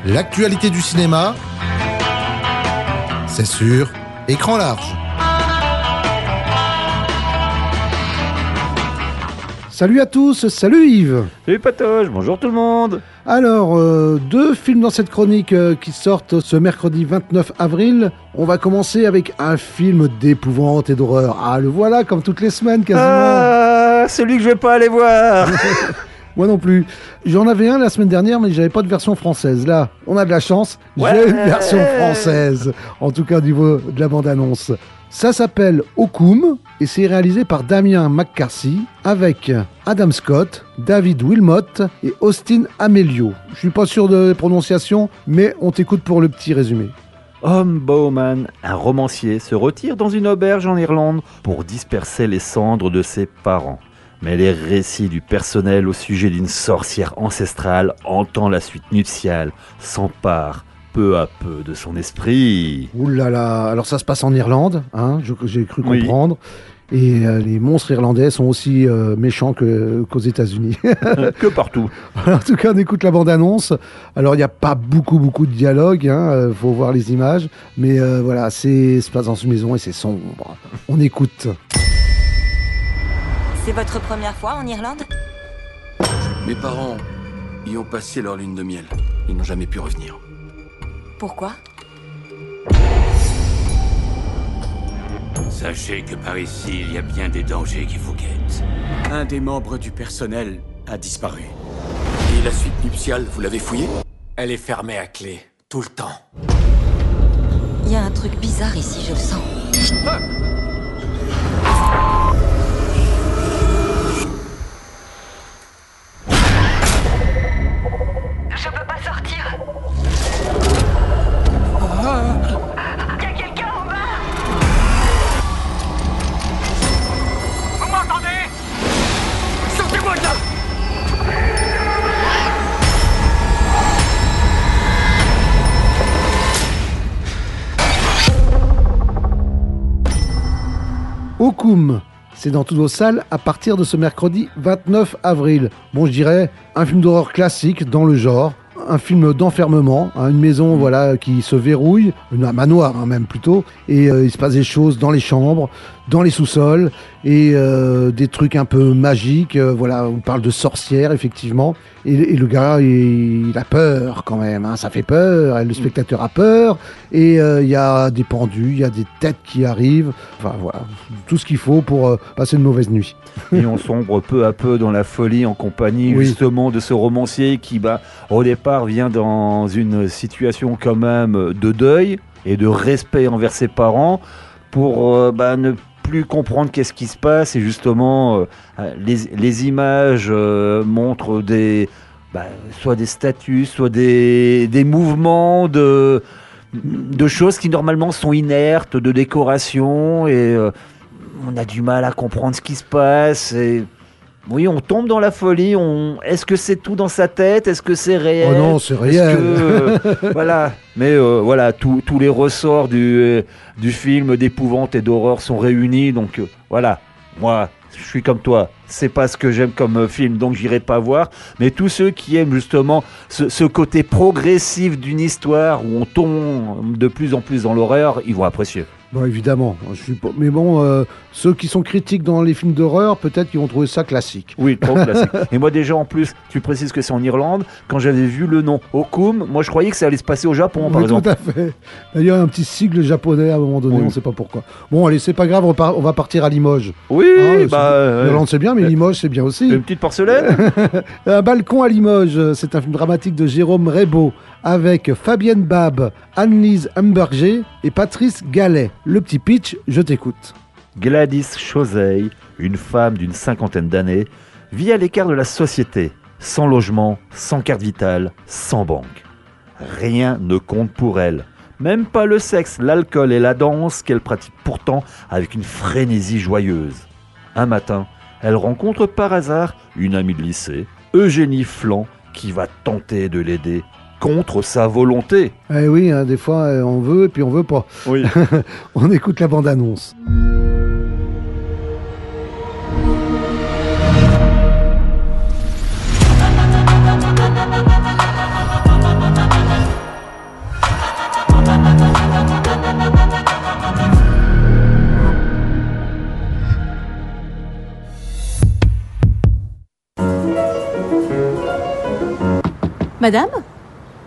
L'actualité du cinéma, c'est sur Écran large. Salut à tous, salut Yves. Salut Patoche, bonjour tout le monde. Alors, deux films dans cette chronique qui sortent ce mercredi 29 avril. On va commencer avec un film d'épouvante et d'horreur. Ah, le voilà, comme toutes les semaines quasiment. Ah, celui que je vais pas aller voir. Moi non plus. J'en avais un la semaine dernière, mais j'avais pas de version française. Là, on a de la chance, j'ai une version française. En tout cas, au niveau de la bande-annonce. Ça s'appelle Okoum et c'est réalisé par Damien McCarthy avec Adam Scott, David Wilmot et Austin Amelio. Je suis pas sûr de la prononciation, mais on t'écoute pour le petit résumé. Tom Bowman, un romancier, se retire dans une auberge en Irlande pour disperser les cendres de ses parents. Mais les récits du personnel au sujet d'une sorcière ancestrale hantant la suite nuptiale s'emparent peu à peu de son esprit. Ouh là là, alors ça se passe en Irlande, hein, j'ai cru comprendre. Et les monstres irlandais sont aussi méchants qu'aux États-Unis. Que partout. En tout cas, on écoute la bande-annonce. Alors, il n'y a pas beaucoup de dialogue, hein, faut voir les images. Mais voilà, ça se passe dans une maison et c'est sombre. On écoute. C'est votre première fois en Irlande ? Mes parents y ont passé leur lune de miel. Ils n'ont jamais pu revenir. Pourquoi ? Sachez que par ici, il y a bien des dangers qui vous guettent. Un des membres du personnel a disparu. Et la suite nuptiale, vous l'avez fouillée ? Elle est fermée à clé, tout le temps. Il y a un truc bizarre ici, je le sens. Ah ! Je peux pas sortir. Y a quelqu'un en bas. Vous m'entendez ? Sortez-moi de là ! Okoum, c'est dans toutes vos salles à partir de ce mercredi 29 avril. Bon, je dirais un film d'horreur classique dans le genre. Un film d'enfermement, hein, une maison voilà qui se verrouille, un manoir hein, même plutôt, et il se passe des choses dans les chambres, dans les sous-sols, et des trucs un peu magiques, voilà, on parle de sorcières effectivement, et le gars il a peur quand même, hein, ça fait peur, et le spectateur a peur, et il y a des pendus, il y a des têtes qui arrivent, enfin voilà, tout ce qu'il faut pour passer une mauvaise nuit. Et on sombre peu à peu dans la folie en compagnie justement de ce romancier qui au départ vient dans une situation quand même de deuil et de respect envers ses parents pour ne plus comprendre qu'est-ce qui se passe et justement les images montrent soit des statues, soit des mouvements de choses qui normalement sont inertes, de décoration et on a du mal à comprendre ce qui se passe et oui, on tombe dans la folie. Est-ce que c'est tout dans sa tête ? Est-ce que c'est réel ? Oh non, c'est réel. Voilà. Mais voilà, tous les ressorts du film d'épouvante et d'horreur sont réunis. Donc voilà, moi, je suis comme toi. C'est pas ce que j'aime comme film, donc j'irai pas voir. Mais tous ceux qui aiment justement ce côté progressif d'une histoire où on tombe de plus en plus dans l'horreur, ils vont apprécier. Bon, évidemment, mais bon, ceux qui sont critiques dans les films d'horreur, peut-être qu'ils vont trouver ça classique. Oui, trop classique. Et moi déjà, en plus, tu précises que c'est en Irlande. Quand j'avais vu le nom Okoum, moi je croyais que ça allait se passer au Japon, par exemple. Tout à fait. D'ailleurs, un petit sigle japonais à un moment donné, on ne sait pas pourquoi. Bon, allez, c'est pas grave, on va partir à Limoges. Oui, l'Irlande c'est bien, mais Limoges c'est bien aussi. Une petite porcelaine. Un balcon à Limoges, c'est un film dramatique de Jérôme Rebaud avec Fabienne Bab, Annelise Humberger et Patrice Gallet. Le petit pitch, je t'écoute. Gladys Chauzeil, une femme d'une 50aine d'années, vit à l'écart de la société, sans logement, sans carte vitale, sans banque. Rien ne compte pour elle, même pas le sexe, l'alcool et la danse qu'elle pratique pourtant avec une frénésie joyeuse. Un matin, elle rencontre par hasard une amie de lycée, Eugénie Flan, qui va tenter de l'aider contre sa volonté. Eh oui, hein, des fois on veut et puis on veut pas. Oui. On écoute la bande-annonce. Madame ? Madame ?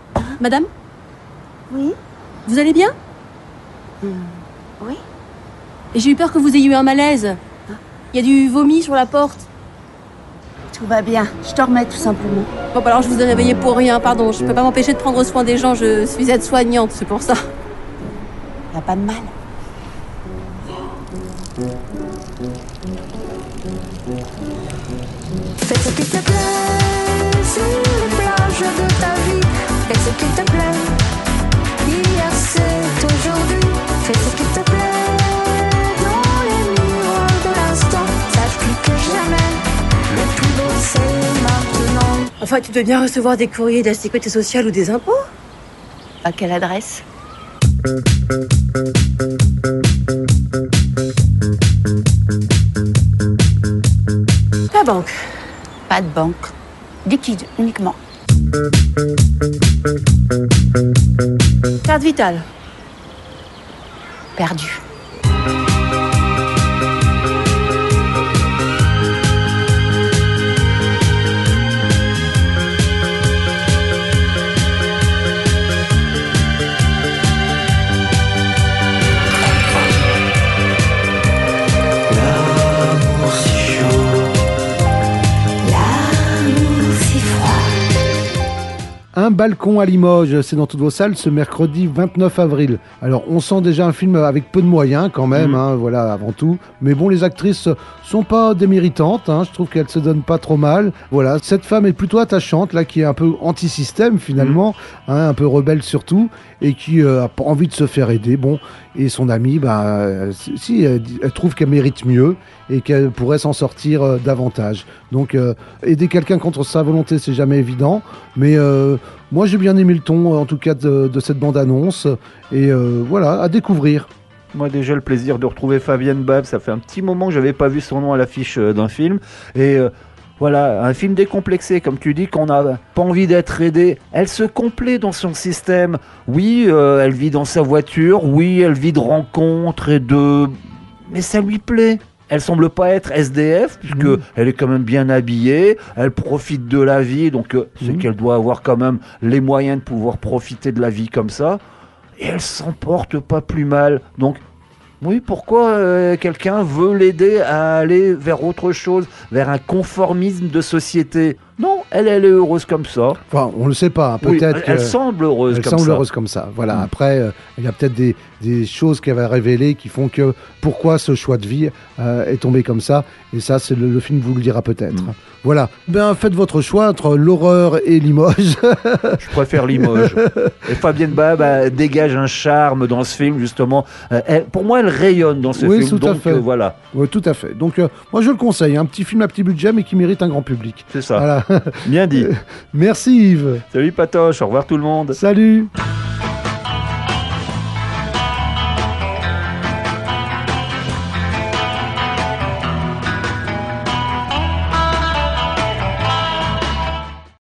Oui. Vous allez bien ? Oui. Et j'ai eu peur que vous ayez eu un malaise. Il y a du vomi sur la porte. Tout va bien. Je dormais tout simplement. Bon, bah alors je vous ai réveillé pour rien, pardon. Je peux pas m'empêcher de prendre soin des gens, je suis aide-soignante, c'est pour ça. Y a pas de mal. Fais ce qui te plaît sur les plages de ta vie. Fais ce qui te plaît. Hier c'est aujourd'hui. Fais ce qui te plaît dans les miroirs de l'instant. Sache plus que jamais. Le plus beau c'est maintenant. Enfin, tu dois bien recevoir des courriers de la sécurité sociale ou des impôts. À quelle adresse? La banque. Pas de banque. Liquide uniquement. Carte vitale. Perdu. Un balcon à Limoges, c'est dans toutes vos salles ce mercredi 29 avril. Alors on sent déjà un film avec peu de moyens quand même, voilà avant tout. Mais bon, les actrices sont pas déméritantes, je trouve qu'elles se donnent pas trop mal. Voilà, cette femme est plutôt attachante là, qui est un peu anti-système finalement, un peu rebelle surtout, et qui a pas envie de se faire aider. Bon, et son amie, elle trouve qu'elle mérite mieux et qu'elle pourrait s'en sortir davantage. Donc aider quelqu'un contre sa volonté, c'est jamais évident, mais moi j'ai bien aimé le ton en tout cas de cette bande-annonce, et voilà, à découvrir. Moi déjà le plaisir de retrouver Fabienne Bab, ça fait un petit moment que j'avais pas vu son nom à l'affiche d'un film, et voilà, un film décomplexé, comme tu dis, qu'on n'a pas envie d'être aidé. Elle se complaît dans son système. Oui, elle vit dans sa voiture, oui, elle vit de rencontres et de... Mais ça lui plaît. Elle semble pas être SDF, puisque elle est quand même bien habillée, elle profite de la vie, donc c'est qu'elle doit avoir quand même les moyens de pouvoir profiter de la vie comme ça. Et elle s'en porte pas plus mal. Donc, oui, pourquoi quelqu'un veut l'aider à aller vers autre chose, vers un conformisme de société? Non, elle est heureuse comme ça. Enfin, on ne le sait pas, peut-être. Oui, elle semble heureuse comme ça. Elle semble heureuse comme ça, voilà. Après, il y a peut-être des choses qu'elle va révéler qui font que pourquoi ce choix de vie est tombé comme ça. Et ça, c'est le film vous le dira peut-être. Voilà. Ben, faites votre choix entre l'horreur et Limoges. Je préfère Limoges. Et Fabienne Bab dégage un charme dans ce film, justement. Pour moi, elle rayonne dans ce film. Tout à donc fait. Voilà. Oui, tout à fait. Donc, moi, je le conseille. Un petit film à petit budget, mais qui mérite un grand public. C'est ça. Voilà. Bien dit. Merci Yves. Salut Patoche, au revoir tout le monde. Salut.